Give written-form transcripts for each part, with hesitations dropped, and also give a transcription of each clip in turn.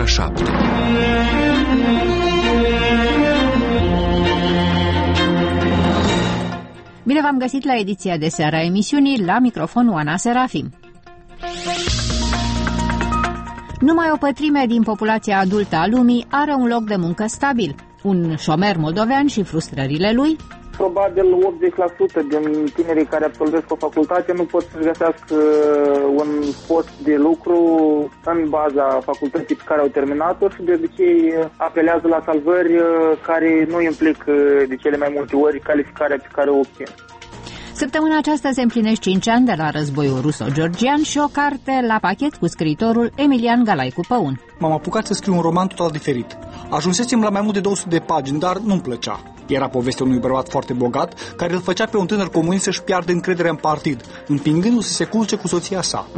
7. Bine v-am găsit la ediția de seară a emisiunii, la microfon Oana Serafim. Numai o pătrime din populația adultă a lumii are un loc de muncă stabil. Un șomer moldovean și frustrările lui? Probabil 80% din tinerii care absolvesc o facultate nu pot să-și găsească un post de lucru în baza facultății pe care au terminat-o și de obicei apelează la salvări care nu implică de cele mai multe ori calificarea pe care o obțin. Săptămâna aceasta se împlinesc 5 ani de la războiul ruso-georgian și o carte la pachet cu scriitorul Emilian Galaicu Păun. M-am apucat să scriu un roman total diferit. Ajunsesem la mai mult de 200 de pagini, dar nu-mi plăcea. Era povestea unui bărbat foarte bogat, care îl făcea pe un tânăr comunist să-și piardă încrederea în partid, împingându-l să se culce cu soția sa.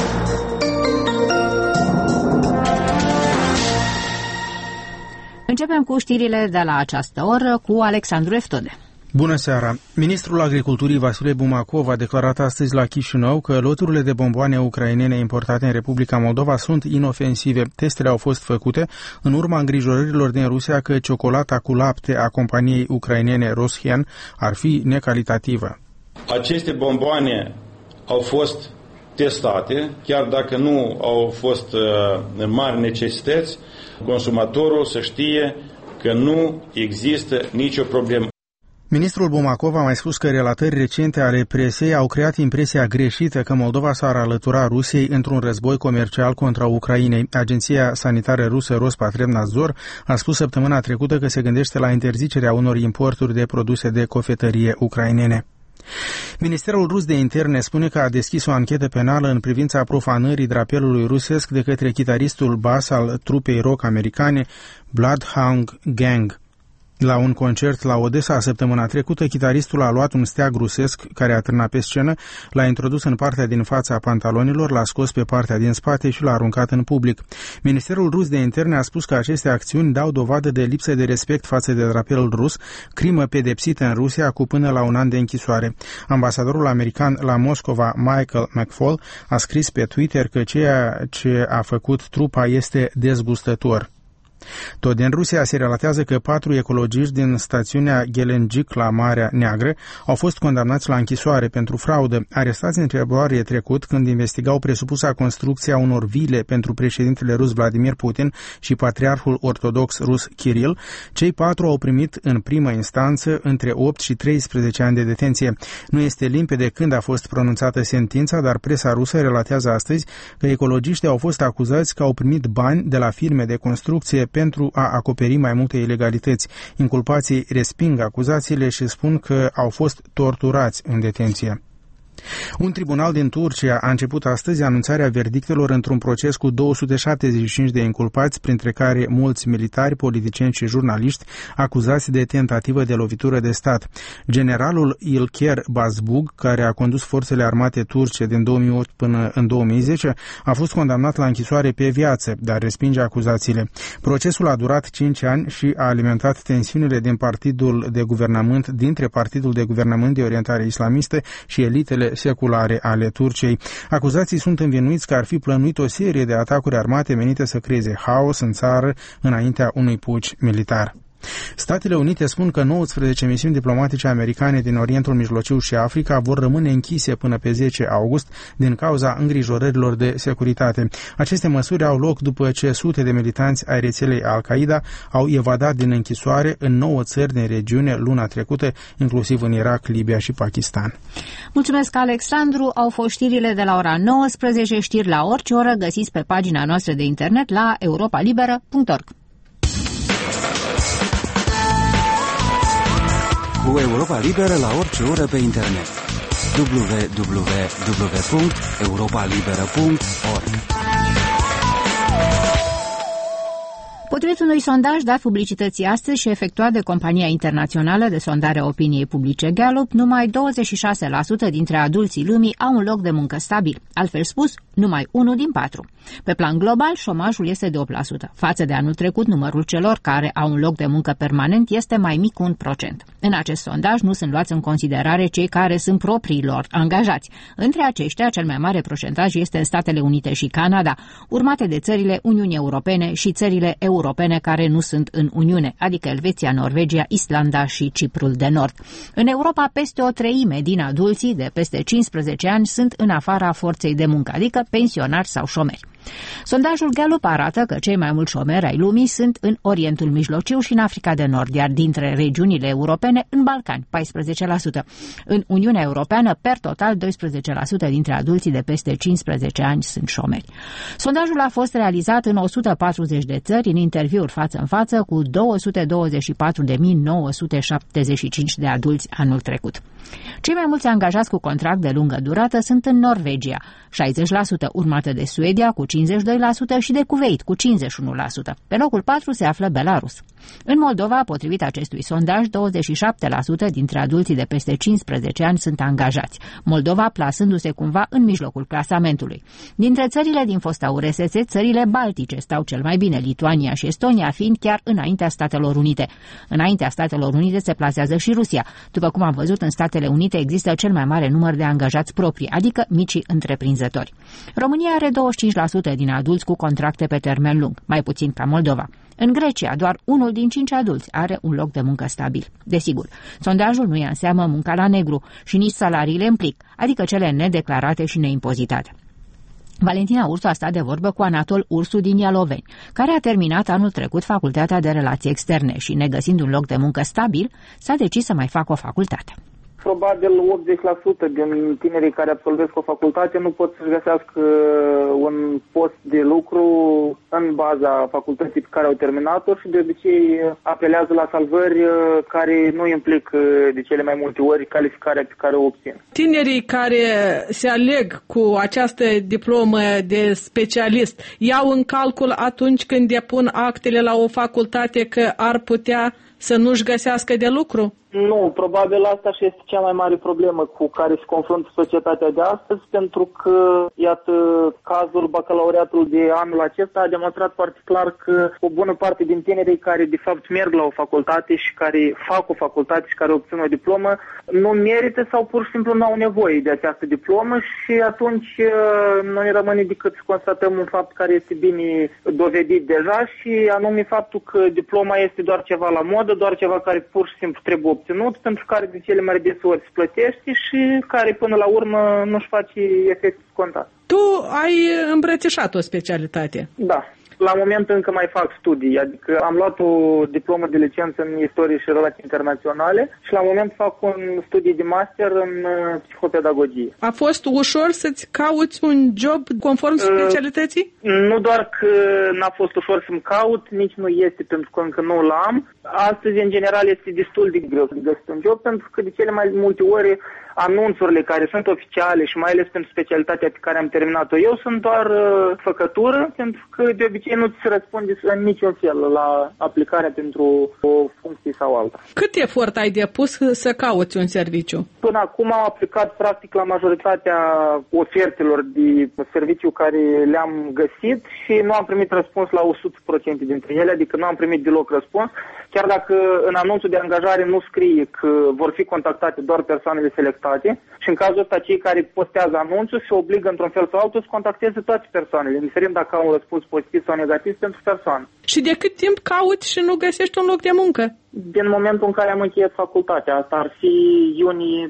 Începem cu știrile de la această oră cu Alexandru Eftode. Bună seara! Ministrul Agriculturii Vasile Bumacov a declarat astăzi la Chișinău că loturile de bomboane ucrainene importate în Republica Moldova sunt inofensive. Testele au fost făcute în urma îngrijorărilor din Rusia că ciocolata cu lapte a companiei ucrainene Roshian ar fi necalitativă. Aceste bomboane au fost testate, chiar dacă nu au fost mari necesități, consumatorul să știe că nu există nicio problemă. Ministrul Bumacov a mai spus că relatări recente ale presei au creat impresia greșită că Moldova s-ar alătura Rusiei într-un război comercial contra Ucrainei. Agenția sanitară rusă Rospotrebnadzor a spus săptămâna trecută că se gândește la interzicerea unor importuri de produse de cofetărie ucrainene. Ministerul rus de interne spune că a deschis o anchetă penală în privința profanării drapelului rusesc de către chitaristul bas al trupei rock americane Bloodhound Gang. La un concert la Odessa săptămâna trecută, chitaristul a luat un steag rusesc care a târnat pe scenă, l-a introdus în partea din fața pantalonilor, l-a scos pe partea din spate și l-a aruncat în public. Ministerul rus de interne a spus că aceste acțiuni dau dovadă de lipsă de respect față de drapelul rus, crimă pedepsită în Rusia cu până la 1 an de închisoare. Ambasadorul american la Moscova, Michael McFaul, a scris pe Twitter că ceea ce a făcut trupa este dezgustător. Tot din Rusia se relatează că 4 ecologiști din stațiunea Gelengic la Marea Neagră au fost condamnați la închisoare pentru fraudă, arestați în februarie trecut când investigau presupusa construcția unor vile pentru președintele rus Vladimir Putin și patriarhul ortodox rus Kiril. Cei 4 au primit în primă instanță între 8 și 13 ani de detenție. Nu este limpede când a fost pronunțată sentința, dar presa rusă relatează astăzi că ecologiștii au fost acuzați că au primit bani de la firme de construcție pentru a acoperi mai multe ilegalități. Inculpații resping acuzațiile și spun că au fost torturați în detenție. Un tribunal din Turcia a început astăzi anunțarea verdictelor într-un proces cu 275 de inculpați, printre care mulți militari, politicieni și jurnaliști acuzați de tentativă de lovitură de stat. Generalul İlker Bazbug, care a condus forțele armate turce din 2008 până în 2010, a fost condamnat la închisoare pe viață, dar respinge acuzațiile. Procesul a durat 5 ani și a alimentat tensiunile dintre Partidul de Guvernământ de Orientare Islamistă și elitele seculare ale Turciei. Acuzații sunt învinuiți că ar fi plănuit o serie de atacuri armate menite să creeze haos în țară înaintea unui puci militar. Statele Unite spun că 19 misiuni diplomatice americane din Orientul Mijlociu și Africa vor rămâne închise până pe 10 august din cauza îngrijorărilor de securitate. Aceste măsuri au loc după ce sute de militanți ai rețelei Al-Qaeda au evadat din închisoare în 9 țări din regiune luna trecută, inclusiv în Irak, Libia și Pakistan. Mulțumesc, Alexandru. Au fost știrile de la ora 19, știri la orice oră găsiți pe pagina noastră de internet la europalibera.org. Cu Europa Liberă la orice oră pe internet. www.europalibera.org. Potrivit unui sondaj dat publicității astăzi și efectuat de compania internațională de sondare a opiniei publice Gallup, numai 26% dintre adulții lumii au un loc de muncă stabil. Altfel spus, numai 1 din 4. Pe plan global, șomajul este de 8%. Față de anul trecut, numărul celor care au un loc de muncă permanent este mai mic cu 1%. În acest sondaj nu sunt luați în considerare cei care sunt propriilor angajați. Între aceștia, cel mai mare procentaj este în Statele Unite și Canada, urmate de țările Uniunii Europene și țările europene care nu sunt în Uniune, adică Elveția, Norvegia, Islanda și Ciprul de Nord. În Europa, peste o treime din adulții de peste 15 ani sunt în afara forței de muncă, adică pensionari sau șomeri. Sondajul Gallup arată că cei mai mulți șomeri ai lumii sunt în Orientul Mijlociu și în Africa de Nord, iar dintre regiunile europene în Balcani, 14%. În Uniunea Europeană, per total, 12% dintre adulții de peste 15 ani sunt șomeri. Sondajul a fost realizat în 140 de țări, în interviuri față în față cu 224.975 de adulți anul trecut. Cei mai mulți angajați cu contract de lungă durată sunt în Norvegia, 60%, urmată de Suedia cu 52% și de Kuwait cu 51%. Pe locul 4 se află Belarus. În Moldova, potrivit acestui sondaj, 27% dintre adulții de peste 15 ani sunt angajați, Moldova plasându-se cumva în mijlocul clasamentului. Dintre țările din fosta URSS, țările baltice stau cel mai bine, Lituania și Estonia fiind chiar înaintea Statelor Unite. Înaintea Statelor Unite se plasează și Rusia. După cum am văzut, în Statele Unite există cel mai mare număr de angajați proprii, adică micii întreprinzători. România are 25% din adulți cu contracte pe termen lung, mai puțin ca Moldova. În Grecia, doar 1 din 5 adulți are un loc de muncă stabil. Desigur, sondajul nu ia în seamă munca la negru și nici salariile în plic, adică cele nedeclarate și neimpozitate. Valentina Ursu a stat de vorbă cu Anatol Ursu din Ialoveni, care a terminat anul trecut facultatea de relații externe și, negăsind un loc de muncă stabil, s-a decis să mai facă o facultate. Probabil 80% din tinerii care absolvesc o facultate nu pot să-și găsească un post de lucru în baza facultății pe care au terminat-o și de obicei apelează la salvări care nu implică de cele mai multe ori calificarea pe care o obțin. Tinerii care se aleg cu această diplomă de specialist iau în calcul atunci când depun actele la o facultate că ar putea să nu-și găsească de lucru? Nu, probabil asta și este cea mai mare problemă cu care se confruntă societatea de astăzi, pentru că, iată, cazul bacalaureatului de anul acesta a demonstrat foarte clar că o bună parte din tinerii care, de fapt, merg la o facultate și care fac o facultate și care obțin o diplomă, nu merită sau pur și simplu nu au nevoie de această diplomă și atunci nu ne rămâne decât să constatăm un fapt care este bine dovedit deja și anume faptul că diploma este doar ceva la modă, doar ceva care pur și simplu trebuie obținut, pentru care de cele mai deseori se plătește și care până la urmă nu-și face efectul scontat. Tu ai îmbrățișat o specialitate. Da. La moment încă mai fac studii, adică am luat o diplomă de licență în istorie și relații internaționale și la moment fac un studii de master în psihopedagogie. A fost ușor să-ți cauți un job conform specialității? Nu doar că n-a fost ușor să-mi caut, nici nu este pentru că încă nu l-am. Astăzi, în general, este destul de greu să găsesc un job pentru că de cele mai multe ori anunțurile care sunt oficiale și mai ales pentru specialitatea pe care am terminat-o eu sunt doar făcătură, pentru că de obicei nu ți se răspunde în niciun fel la aplicarea pentru o funcție sau alta. Cât efort ai depus să cauți un serviciu? Până acum am aplicat practic la majoritatea ofertelor de serviciu care le-am găsit și nu am primit răspuns la 100% dintre ele, adică nu am primit deloc răspuns, chiar dacă în anunțul de angajare nu scrie că vor fi contactate doar persoanele selectate și în cazul ăsta cei care postează anunțul se obligă într-un fel sau altul să contacteze toate persoanele, indiferent dacă au un răspuns pozitiv sau negativ pentru persoană. Și de cât timp cauți și nu găsești un loc de muncă? Din momentul în care am încheiat facultatea, asta ar fi iunie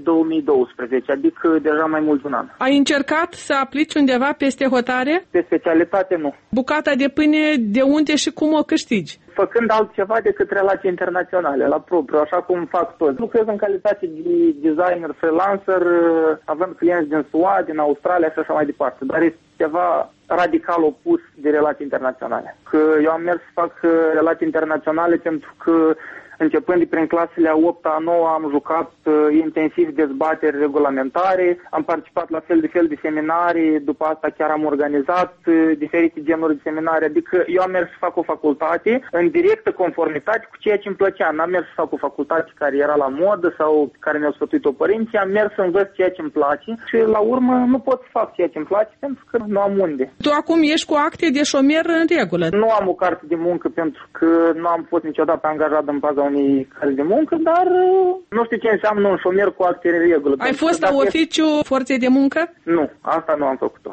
2012, adică deja mai mult de un an. Ai încercat să aplici undeva peste hotare? Pe specialitate, nu. Bucata de pâine, de unde și cum o câștigi? Făcând altceva decât relații internaționale, la propriu, așa cum fac toți. Lucrez în calitate de designer, freelancer, având clienți din SUA, din Australia și așa mai departe, dar este ceva radical opus de relații internaționale. Că eu am mers să fac relații internaționale pentru că începând de prin clasele a 8-a, a 9-a, am jucat intensiv dezbateri regulamentare, am participat la fel de seminarii, după asta chiar am organizat diferite genuri de seminarii, adică eu am mers să fac o facultate în directă conformitate cu ceea ce îmi plăcea. N-am mers să fac o facultate care era la modă sau care mi-au sfătuit-o părinții, am mers să învăț ceea ce îmi place și la urmă nu pot să fac ceea ce îmi place pentru că nu am unde. Tu acum ești cu acte de șomer în regulă? Nu am o carte de muncă pentru că nu am fost niciodată angajat în baza unei cărți de muncă, dar nu știu ce înseamnă un șomer cu acte în regulă. Ai fost la oficiu forței de muncă? Nu, asta nu am făcut-o.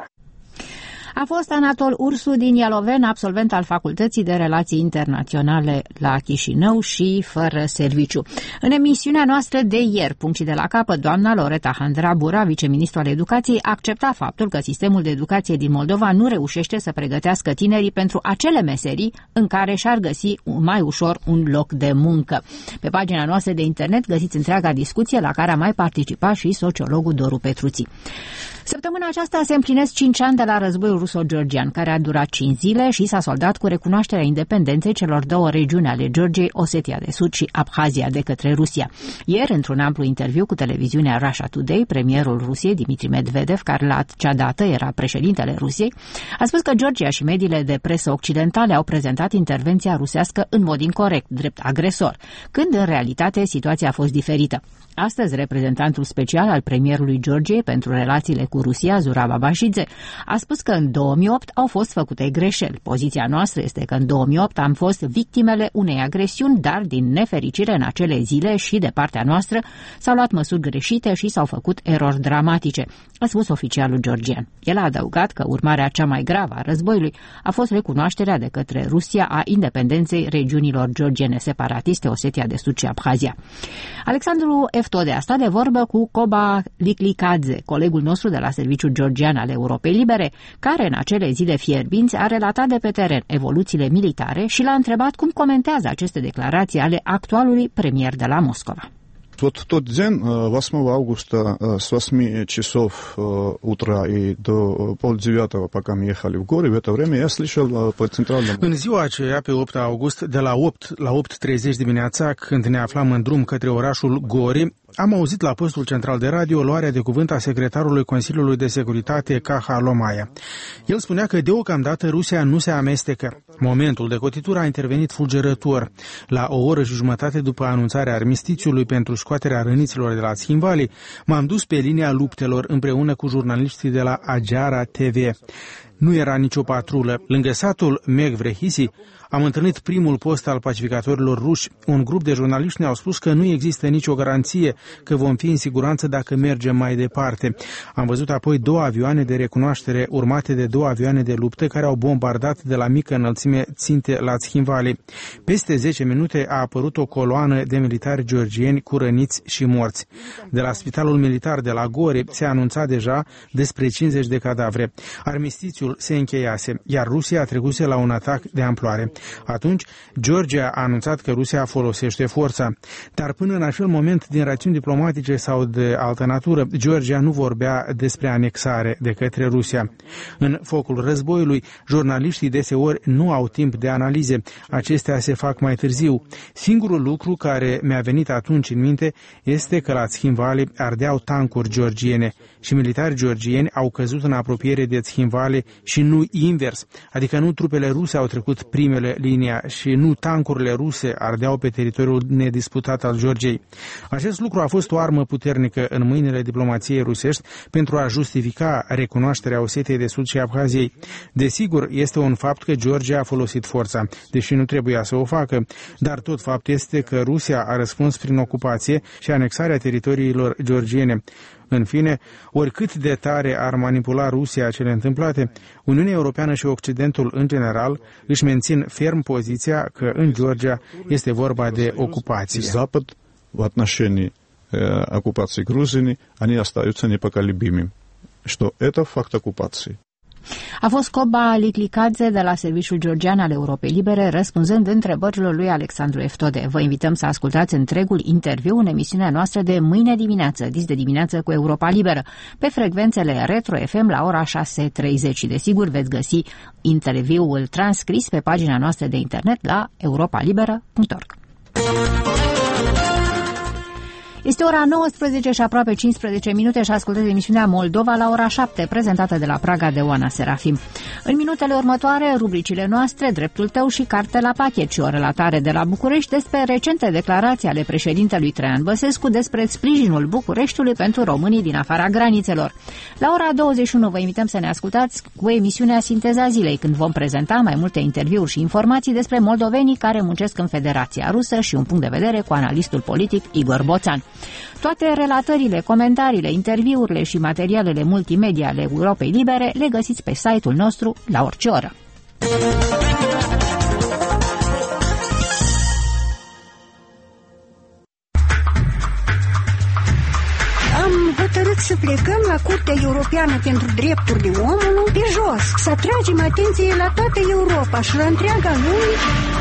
A fost Anatol Ursu din Ialoveni, absolvent al Facultății de Relații Internaționale la Chișinău și fără serviciu. În emisiunea noastră de ieri, punct și de la capăt, doamna Loreta Handra-Bura, viceministru al Educației, accepta faptul că sistemul de educație din Moldova nu reușește să pregătească tinerii pentru acele meserii în care și-ar găsi mai ușor un loc de muncă. Pe pagina noastră de internet găsiți întreaga discuție la care a mai participat și sociologul Doru Petruții. Săptămâna aceasta se împlinesc 5 ani de la războiul ruso-georgian, care a durat 5 zile și s-a soldat cu recunoașterea independenței celor două regiuni ale Georgiei, Osetia de Sud și Abhazia, de către Rusia. Ieri, într-un amplu interviu cu televiziunea Russia Today, premierul Rusiei, Dmitri Medvedev, care la acea dată era președintele Rusiei, a spus că Georgia și mediile de presă occidentale au prezentat intervenția rusească în mod incorect, drept agresor, când în realitate situația a fost diferită. Astăzi, reprezentantul special al premierului Georgiei pentru relațiile cu Rusia, Zurab Abashidze, a spus că în 2008 au fost făcute greșeli. Poziția noastră este că în 2008 am fost victimele unei agresiuni, dar din nefericire în acele zile și de partea noastră s-au luat măsuri greșite și s-au făcut erori dramatice, a spus oficialul georgian. El a adăugat că urmarea cea mai gravă a războiului a fost recunoașterea de către Rusia a independenței regiunilor georgiene separatiste, Osetia de Sud și Abhazia. Alexandru Eftode a stat de vorbă cu Koba Liklikadze, colegul nostru de la Serviciul Georgian al Europei Libere, care în acele zile fierbinți a relatat de pe teren evoluțiile militare și l-a întrebat cum comentează aceste declarații ale actualului premier de la Moscova. Вот в tот день, 8 августа, с 8 часов утра и до полдевятого, пока мы ехали в горы, в это время я слышал по центральному... În ziua aceea, pe 8 august, de la 8 la 8:30 dimineața, când ne aflam în drum către orașul Gori, am auzit la postul central de radio luarea de cuvânt a secretarului Consiliului de Securitate, Caha Lomaia. El spunea că deocamdată Rusia nu se amestecă. Momentul de cotitură a intervenit fulgerător. La o oră și jumătate după anunțarea armistițiului pentru scoaterea răniților de la Țhinvali, m-am dus pe linia luptelor împreună cu jurnaliștii de la Ageara TV. Nu era nicio patrulă. Lângă satul Megvrehisi am întâlnit primul post al pacificatorilor ruși. Un grup de jurnaliști ne-au spus că nu există nicio garanție că vom fi în siguranță dacă mergem mai departe. Am văzut apoi 2 avioane de recunoaștere urmate de 2 avioane de luptă care au bombardat de la mică înălțime ținte la Țhinvali. Peste 10 minute a apărut o coloană de militari georgieni cu răniți și morți. De la spitalul militar de la Gori se anunța deja despre 50 de cadavre. Armistițiul se încheiase, iar Rusia trecuse la un atac de amploare. Atunci, Georgia a anunțat că Rusia folosește forța. Dar până în acel moment, din rațiuni diplomatice sau de altă natură, Georgia nu vorbea despre anexare de către Rusia. În focul războiului, jurnaliștii deseori nu au timp de analize. Acestea se fac mai târziu. Singurul lucru care mi-a venit atunci în minte este că la Țhinvali ardeau tancuri georgiene și militari georgieni au căzut în apropiere de Țhinvali și nu invers, adică nu trupele ruse au trecut primele linia și nu tancurile ruse ardeau pe teritoriul nedisputat al Georgiei. Acest lucru a fost o armă puternică în mâinile diplomației rusești pentru a justifica recunoașterea Osetiei de Sud și Abhaziei. Desigur, este un fapt că Georgia a folosit forța, deși nu trebuia să o facă, dar tot fapt este că Rusia a răspuns prin ocupație și anexarea teritoriilor georgiene. În fine, oricât de tare ar manipula Rusia cele întâmplate, Uniunea Europeană și Occidentul în general își mențin ferm poziția că în Georgia este vorba de ocupație. Запад в отношении оккупации Грузии, они остаются непоколебимыми, что это факт оккупации. A fost Koba Liklikadze de la Serviciul Georgian al Europei Libere, răspunzând întrebărilor lui Alexandru Eftode. Vă invităm să ascultați întregul interviu în emisiunea noastră de mâine dimineață, dis de dimineață cu Europa Liberă, pe frecvențele Retro FM la ora 6:30. Desigur, veți găsi interviul transcris pe pagina noastră de internet la europalibera.org. Este ora 19 și aproape 15 minute și ascultăm emisiunea Moldova la ora 7, prezentată de la Praga de Oana Serafim. În minutele următoare, rubricile noastre, Dreptul tău și Carte la pachet și o relatare de la București despre recente declarații ale președintelui Traian Băsescu despre sprijinul Bucureștiului pentru românii din afara granițelor. La ora 21 vă invităm să ne ascultați cu emisiunea Sinteza Zilei, când vom prezenta mai multe interviuri și informații despre moldovenii care muncesc în Federația Rusă și un punct de vedere cu analistul politic Igor Boțan. Toate relatările, comentariile, interviurile și materialele multimedia ale Europei Libere le găsiți pe site-ul nostru la orice oră. Am hotărât să plecăm la Curtea Europeană pentru Drepturile Omului pe jos, să atragem atenție la toată Europa și la întreaga lume.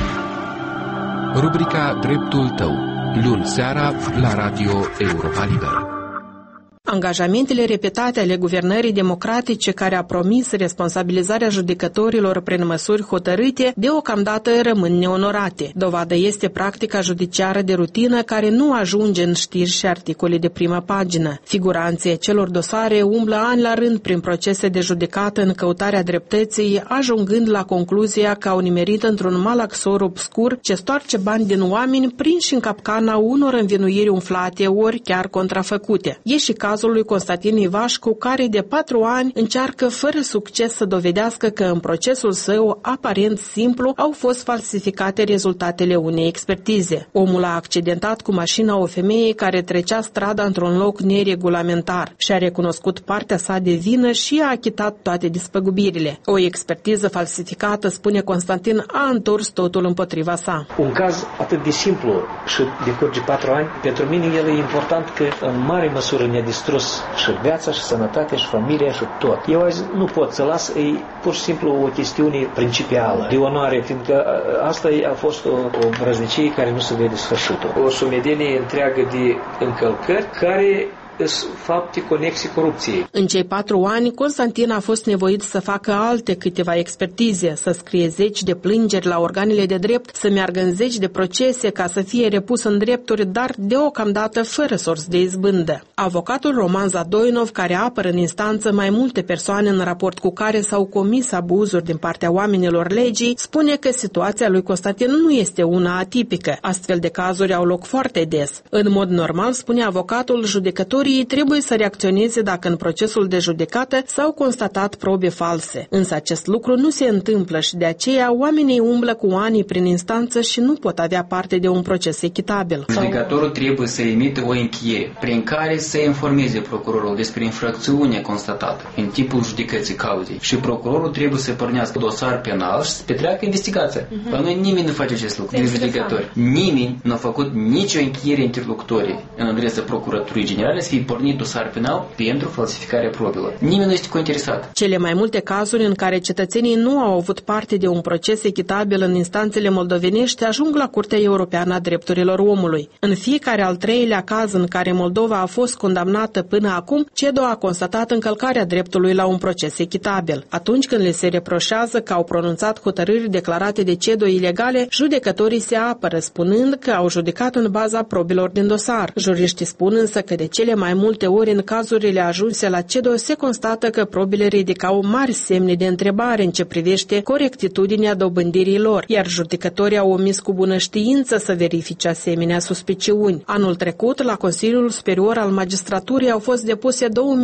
Rubrica Dreptul tău, luni seara la Radio Europa Liberă. Angajamentele repetate ale guvernării democratice care a promis responsabilizarea judecătorilor prin măsuri hotărâte deocamdată rămân neonorate. Dovadă este practica judiciară de rutină care nu ajunge în știri și articole de primă pagină. Figuranții acelor dosare umblă ani la rând prin procese de judecată în căutarea dreptății, ajungând la concluzia că au nimerit într-un malaxor obscur ce stoarce bani din oameni prinși în capcana unor învinuiri umflate ori chiar contrafăcute. E și cazul lui Constantin Ivașcu, care de 4 ani încearcă fără succes să dovedească că în procesul său aparent simplu au fost falsificate rezultatele unei expertize. Omul a accidentat cu mașina o femeie care trecea strada într-un loc neregulamentar și a recunoscut partea sa de vină și a achitat toate despăgubirile. O expertiză falsificată, spune Constantin, a întors totul împotriva sa. Un caz atât de simplu și decurge 4 ani, pentru mine el e important că în mare măsură ne-a distrus și viața, și sănătatea, și familia, și tot. Eu azi nu pot să las, e pur și simplu o chestiune principială, de onoare, fiindcă asta a fost o vrăjnicie care nu se vede sfârșitul. O sumedenie întreagă de încălcări care fapte conexe corupției. În cei 4 ani, Constantin a fost nevoit să facă alte câteva expertize, să scrie 10 de plângeri la organele de drept, să meargă în 10 de procese ca să fie repus în drepturi, dar deocamdată fără sorți de izbândă. Avocatul Roman Zadoinov, care apără în instanță mai multe persoane în raport cu care s-au comis abuzuri din partea oamenilor legii, spune că situația lui Constantin nu este una atipică. Astfel de cazuri au loc foarte des. În mod normal, spune avocatul, judecătorii trebuie să reacționeze dacă în procesul de judecată s-au constatat probe false. Însă acest lucru nu se întâmplă și de aceea oamenii umblă cu ani prin instanță și nu pot avea parte de un proces echitabil. Judecătorul trebuie să emită o încheiere prin care să informeze procurorul despre infracțiunea constatată în timpul judecății cauzei și procurorul trebuie să pornească dosar penal și să petreacă investigația. La noi nimeni nu face acest lucru din judecători. Nimeni nu a făcut nicio încheiere interlocutorie în adresa procuraturii generale să fie pornit dosar penal pentru falsificarea probelor. Nimeni nu este cointeresat. Cele mai multe cazuri în care cetățenii nu au avut parte de un proces echitabil în instanțele moldovenești ajung la Curtea Europeană a Drepturilor Omului. În fiecare al 3-lea caz în care Moldova a fost condamnată până acum, CEDO a constatat încălcarea dreptului la un proces echitabil. Atunci când le se reproșează că au pronunțat hotărâri declarate de CEDO ilegale, judecătorii se apără spunând că au judecat în baza probelor din dosar. Juriștii spun însă că de cele mai multe ori în cazurile ajunse la CEDO se constată că probele ridicau mari semne de întrebare în ce privește corectitudinea dobândirii lor, iar judecătorii au omis cu bună știință să verifice asemenea suspiciuni. Anul trecut, la Consiliul Superior al Magistraturii au fost depuse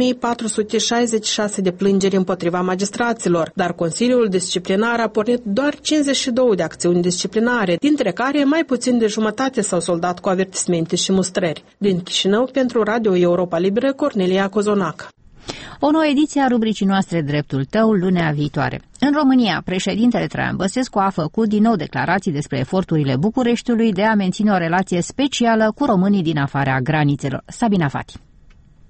2466 de plângeri împotriva magistraților, dar Consiliul Disciplinar a pornit doar 52 de acțiuni disciplinare, dintre care mai puțin de jumătate s-au soldat cu avertismente și mustrări. Din Chișinău, pentru Radio Europa Liberă, Cornelia Cozonac. O nouă ediție a rubricii noastre Dreptul tău, lunea viitoare. În România, președintele Traian Băsescu a făcut din nou declarații despre eforturile Bucureștiului de a menține o relație specială cu românii din afara granițelor. Sabina Fati.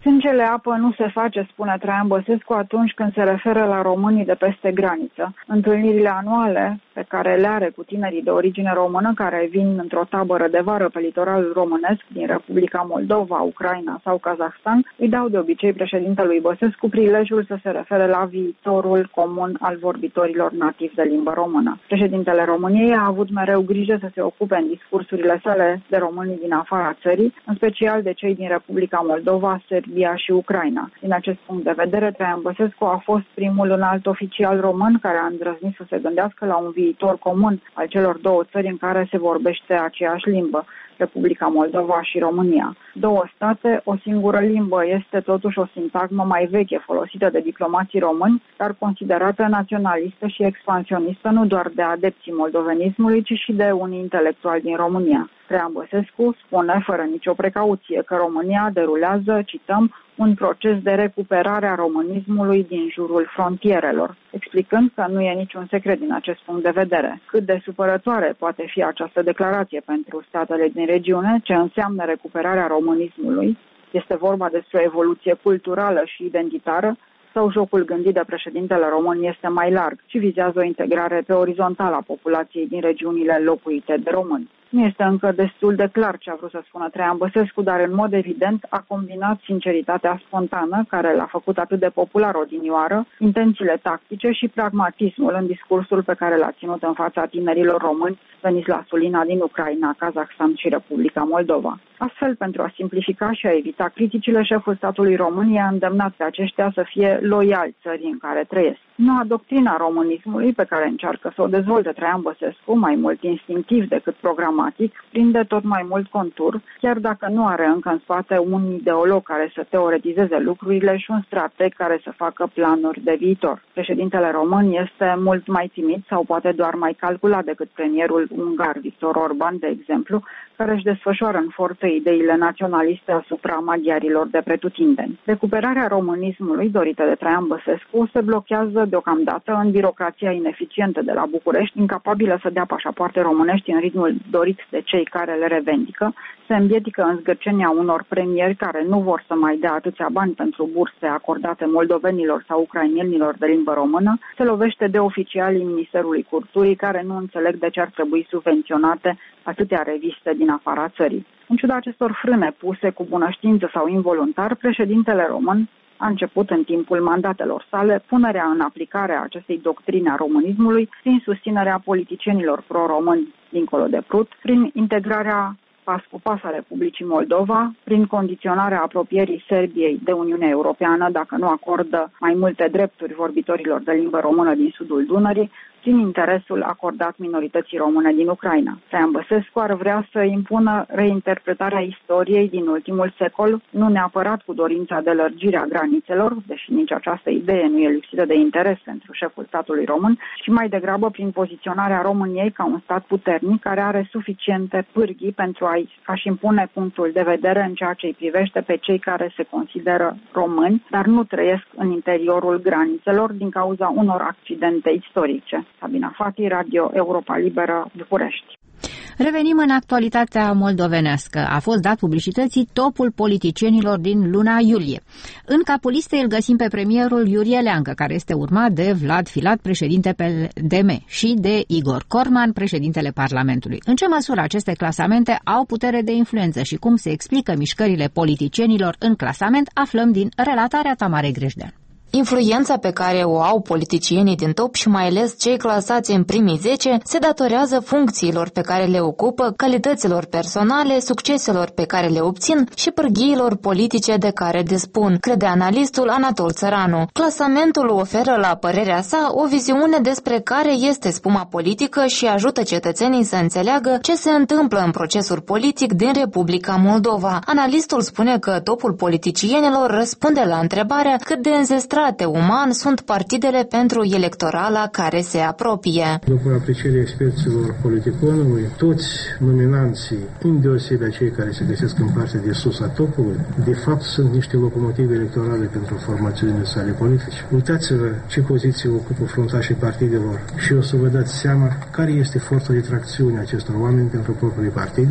Sângele apă nu se face, spune Traian Băsescu atunci când se referă la românii de peste graniță. Întâlnirile anuale pe care le are cu tinerii de origine română care vin într-o tabără de vară pe litoralul românesc din Republica Moldova, Ucraina sau Kazahstan îi dau de obicei președintelui Băsescu prilejul să se refere la viitorul comun al vorbitorilor nativi de limbă română. Președintele României a avut mereu grijă să se ocupe în discursurile sale de românii din afara țării, în special de cei din Republica Moldova, Serbia și Ucraina. Din acest punct de vedere, Traian Băsescu a fost primul înalt oficial român care a îndrăznit să se gândească la un viitor comun al celor două țări în care se vorbește aceeași limbă, Republica Moldova și România. Două state, o singură limbă este totuși o sintagmă mai veche folosită de diplomații români, dar considerată naționalistă și expansionistă nu doar de adepții moldovenismului, ci și de unii intelectuali din România. Traian Băsescu spune fără nicio precauție că România derulează, cităm, un proces de recuperare a românismului din jurul frontierelor, explicând că nu e niciun secret din acest punct de vedere. Cât de supărătoare poate fi această declarație pentru statele din regiune, ce înseamnă recuperarea românismului, este vorba despre o evoluție culturală și identitară, sau jocul gândit de președintele român este mai larg și vizează o integrare pe orizontală a populației din regiunile locuite de români. Nu este încă destul de clar ce a vrut să spună Traian Băsescu, dar în mod evident a combinat sinceritatea spontană, care l-a făcut atât de popular odinioară, intențiile tactice și pragmatismul în discursul pe care l-a ținut în fața tinerilor români veniți la Sulina din Ucraina, Kazahstan și Republica Moldova. Astfel, pentru a simplifica și a evita criticile, șeful statului României a îndemnat pe aceștia să fie loiali țării în care trăiesc. Noua doctrina românismului, pe care încearcă să o dezvolte Traian Băsescu, mai mult instinctiv decât programatic, prinde tot mai mult contur, chiar dacă nu are încă în spate un ideolog care să teoretizeze lucrurile și un strateg care să facă planuri de viitor. Președintele român este mult mai timid sau poate doar mai calculat decât premierul ungar Viktor Orban, de exemplu, care își desfășoară în forță ideile naționaliste asupra maghiarilor de pretutindeni. Recuperarea românismului dorită de Traian Băsescu se blochează deocamdată în birocrația ineficientă de la București, incapabilă să dea pașapoarte românești în ritmul dorit de cei care le revendică, se împiedică în zgârcenia unor premieri care nu vor să mai dea atâția bani pentru burse acordate moldovenilor sau ucrainienilor de limbă română, se lovește de oficialii Ministerului Culturii care nu înțeleg de ce ar trebui subvenționate atâtea reviste din afara țării. În ciuda acestor frâne puse cu bună știință sau involuntar, președintele român a început în timpul mandatelor sale punerea în aplicare a acestei doctrine a românismului prin susținerea politicienilor pro-români dincolo de Prut, prin integrarea pas cu pas a Republicii Moldova, prin condiționarea apropierii Serbiei de Uniunea Europeană dacă nu acordă mai multe drepturi vorbitorilor de limbă română din sudul Dunării, prin interesul acordat minorității române din Ucraina. Traian Băsescu ar vrea să impună reinterpretarea istoriei din ultimul secol, nu neapărat cu dorința de lărgire a granițelor, deși nici această idee nu e lipsită de interes pentru șeful statului român, ci mai degrabă prin poziționarea României ca un stat puternic care are suficiente pârghii pentru a-și impune punctul de vedere în ceea ce îi privește pe cei care se consideră români, dar nu trăiesc în interiorul granițelor din cauza unor accidente istorice. Sabina Fati, Radio Europa Liberă, București. Revenim în actualitatea moldovenească. A fost dat publicității topul politicienilor din luna iulie. În capul listei îl găsim pe premierul Iurie Leancă, care este urmat de Vlad Filat, președinte PDM, și de Igor Corman, președintele Parlamentului. În ce măsură aceste clasamente au putere de influență și cum se explică mișcările politicienilor în clasament, aflăm din relatarea Tamarei Grejdean. Influența pe care o au politicienii din top și mai ales cei clasați în primii 10 se datorează funcțiilor pe care le ocupă, calităților personale, succeselor pe care le obțin și pârghiilor politice de care dispun, crede analistul Anatol Țăranu. Clasamentul oferă, la părerea sa, o viziune despre care este spuma politică și ajută cetățenii să înțeleagă ce se întâmplă în procesul politic din Republica Moldova. Analistul spune că topul politicienilor răspunde la întrebarea cât de înzestrate uman sunt partidele pentru electorala care se apropie. După aprecierea experților politiconului, toți nominanții, îndeosebit cei care se găsesc în partea de sus a topului, de fapt sunt niște locomotive electorale pentru formațiunile sale politice. Uitați-vă ce poziție ocupă fruntașii partidelor și o să vă dați seama care este forța de tracțiune acestor oameni pentru propriile partide. Una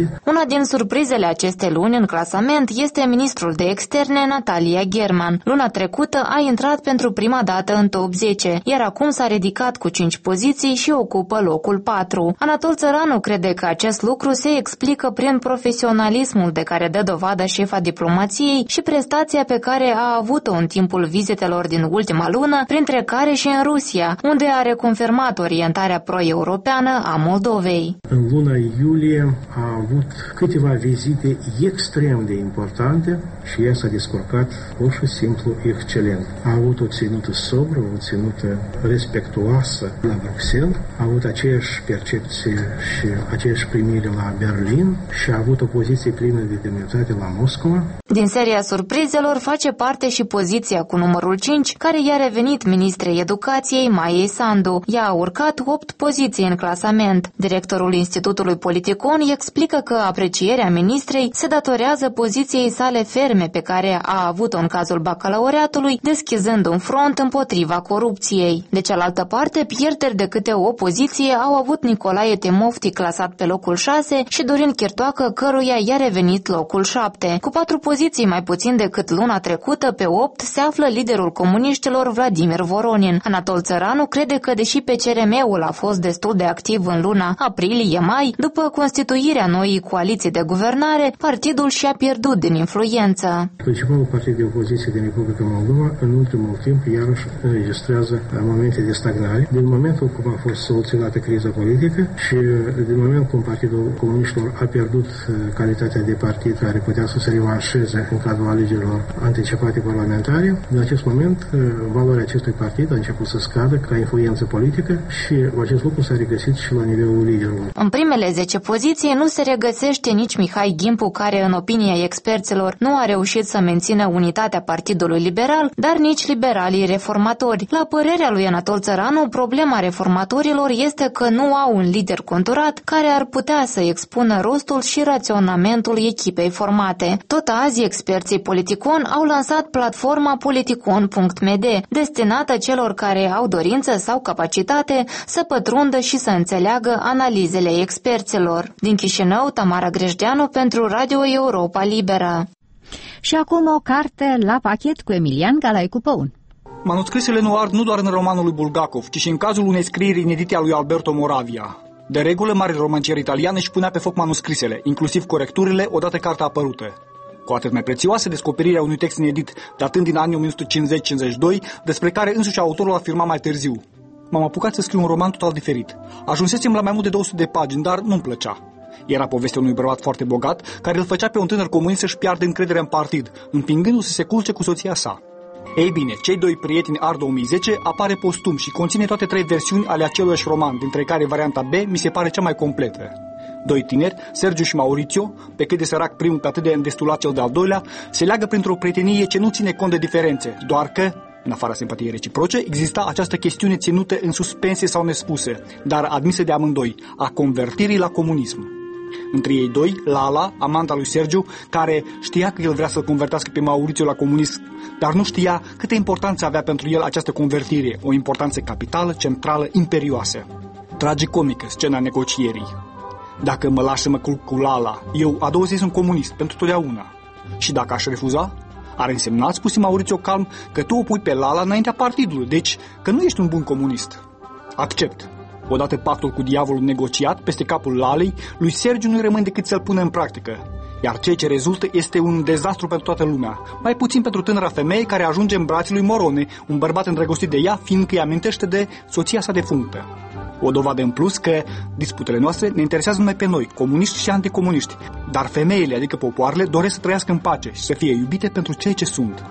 Una din surprizele acestei luni în clasament este ministrul de externe Natalia German. Luna trecută a intrat pentru prima dată în top 10, iar acum s-a ridicat cu 5 poziții și ocupă locul 4. Anatol Țăranu crede că acest lucru se explică prin profesionalismul de care dă dovadă șefa diplomației și prestația pe care a avut-o în timpul vizitelor din ultima lună, printre care și în Rusia, unde a reconfirmat orientarea pro-europeană a Moldovei. În luna iulie a avut câteva vizite extrem de importante și ea s-a descurcat pur și simplu excelent. A avut o ținută sobră, o ținută respectuoasă la Bruxelles, a avut aceeași percepție și aceeași primire la Berlin și a avut o poziție plină de demnitate la Moscova. Din seria surprizelor face parte și poziția cu numărul 5, care i-a revenit ministrei educației Maiei Sandu. Ea a urcat 8 poziții în clasament. Directorul Institutului Politicon explică că aprecierea ministrei se datorează poziției sale ferme pe care a avut-o în cazul bacalaureatului, deschizând un front împotriva corupției. De cealaltă parte, pierderi de câte o poziție au avut Nicolae Temofti, clasat pe locul 6, și Dorin Chirtoacă, căruia i-a revenit locul 7. Cu 4 poziții mai puțin decât luna trecută, pe 8 se află liderul comuniștilor Vladimir Voronin. Anatol Țăranu crede că, deși PCRM-ul a fost destul de activ în luna aprilie-mai, după constituirea noii coaliții de guvernare, partidul și-a pierdut din influență. Principalul partid de opoziție din Republica Moldova, în ultimul timp, iarăși înregistrează momente de stagnare. Din momentul cum a fost soluționată criza politică și din momentul cum Partidul Comuniștilor a pierdut calitatea de partid care putea să se revanșeze în cadrul alegerilor anticipate parlamentare, în acest moment valoarea acestui partid a început să scadă ca influență politică și acest lucru s-a regăsit și la nivelul liderului. În primele 10 poziții nu se regăsește nici Mihai Gimpu, care, în opinia experților, nu a reușit să mențină unitatea Partidului Liberal, dar nici liberalii reformatori. La părerea lui Anatol Țăranu, problema reformatorilor este că nu au un lider conturat care ar putea să expună rostul și raționamentul echipei formate. Tot azi, experții Politicon au lansat platforma politicon.md, destinată celor care au dorință sau capacitate să pătrundă și să înțeleagă analizele experților. Din Chișinău, Tamara Grejdeanu pentru Radio Europa Liberă. Și acum o carte la pachet cu Emilian Galaicu Păun. Manuscrisele nu ard nu doar în romanul lui Bulgakov, ci și în cazul unei scrieri inedite a lui Alberto Moravia. De regulă, mare romancier italian își punea pe foc manuscrisele, inclusiv corecturile, odată cartea apărută. Cu atât mai prețioasă descoperirea unui text inedit, datând din anii 1950-52, despre care însuși autorul afirma mai târziu: m-am apucat să scriu un roman total diferit. Ajunsesem la mai mult de 200 de pagini, dar nu-mi plăcea. Era povestea unui bărbat foarte bogat, care îl făcea pe un tânăr comunist să-și piardă încrederea în partid, împingându-se să se culce cu soția sa. Ei bine, Cei doi prieteni Art 2010 apare postum și conține toate 3 versiuni ale aceluiași roman, dintre care varianta B mi se pare cea mai completă. 2 tineri, Sergiu și Mauricio, pe cât de sărac primul, pe atât de îndestulat cel de-al doilea, se leagă printr-o prietenie ce nu ține cont de diferențe, doar că, în afara simpatiei reciproce, exista această chestiune ținută în suspensie sau nespuse, dar admisă de amândoi, a convertirii la comunism. Între ei doi, Lala, amanta lui Sergiu, care știa că el vrea să-l convertească pe Mauricio la comunism, dar nu știa câtă importanță avea pentru el această convertire, o importanță capitală, centrală, imperioasă. Tragicomică scena negocierii. Dacă mă lași să mă culc cu Lala, eu a doua zi sunt comunist, pentru totdeauna. Și dacă aș refuza, ar însemna, spuse Mauricio calm, că tu o pui pe Lala înaintea partidului, deci că nu ești un bun comunist. Accept. Odată pactul cu diavolul negociat peste capul Lalei, lui Sergiu nu-i rămâne decât să-l pună în practică. Iar ceea ce rezultă este un dezastru pentru toată lumea, mai puțin pentru tânăra femeie care ajunge în brații lui Morone, un bărbat îndrăgostit de ea, fiindcă îi amintește de soția sa defunctă. O dovadă în plus că disputele noastre ne interesează numai pe noi, comuniști și anticomuniști, dar femeile, adică popoarele, doresc să trăiască în pace și să fie iubite pentru ceea ce sunt.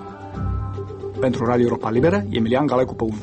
Pentru Radio Europa Liberă, Emilian Galaicu Păun.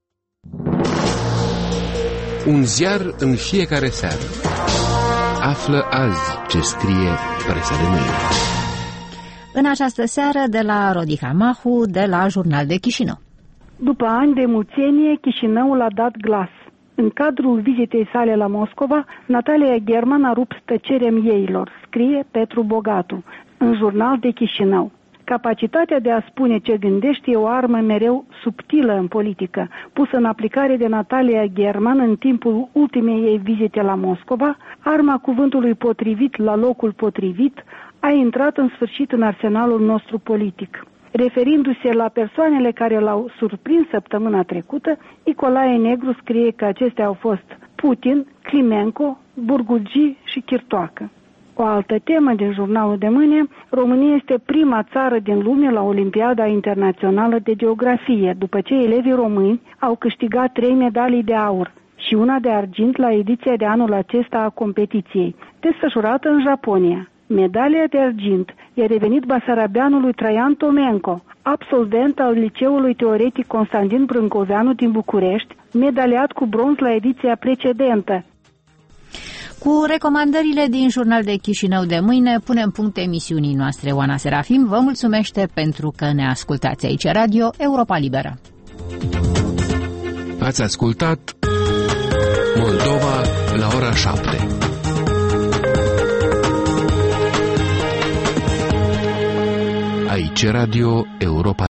Un ziar în fiecare seară. Află azi ce scrie presa de mâine. În această seară, de la Rodica Mahu, de la Jurnal de Chișinău. După ani de muțenie, Chișinăul a dat glas. În cadrul vizitei sale la Moscova, Natalia German a rupt tăcerea mieilor, scrie Petru Bogatu, în Jurnal de Chișinău. Capacitatea de a spune ce gândești e o armă mereu subtilă în politică, pusă în aplicare de Natalia German în timpul ultimei ei vizite la Moscova, arma cuvântului potrivit la locul potrivit, a intrat în sfârșit în arsenalul nostru politic. Referindu-se la persoanele care l-au surprins săptămâna trecută, Nicolae Negru scrie că acestea au fost Putin, Climenco, Burgugi și Chirtoacă. O altă temă din jurnalul de mâine, România este prima țară din lume la Olimpiada Internațională de Geografie, după ce elevii români au câștigat 3 medalii de aur și una de argint la ediția de anul acesta a competiției, desfășurată în Japonia. Medalia de argint i-a revenit basarabeanului Traian Tomenco, absolvent al Liceului Teoretic Constantin Brâncoveanu din București, medaliat cu bronz la ediția precedentă. Cu recomandările din Jurnal de Chișinău de mâine punem punct emisiunii noastre. Oana Serafim vă mulțumește pentru că ne ascultați aici Radio Europa Liberă. Ați ascultat Moldova la ora 7. Aici Radio Europa